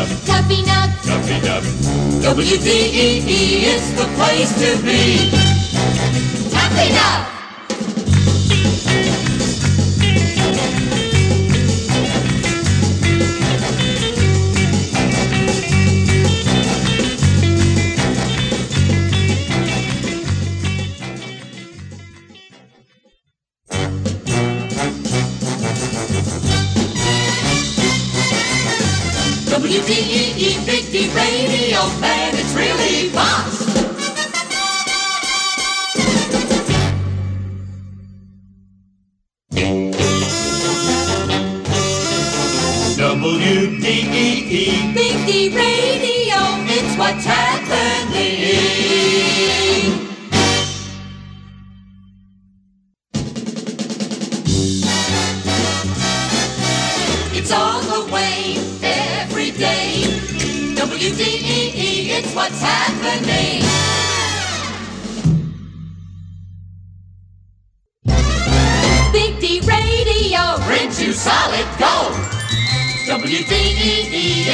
Tuffing up, Tuffing up. WDEE is the place to be. Tuffing up. WDEE Big D Radio, man, it's really boss. WDEE Big D Radio, it's what's happening. It's all the way, every day. WDEE, it's what's happening. Big D Radio brings you solid gold. WDEE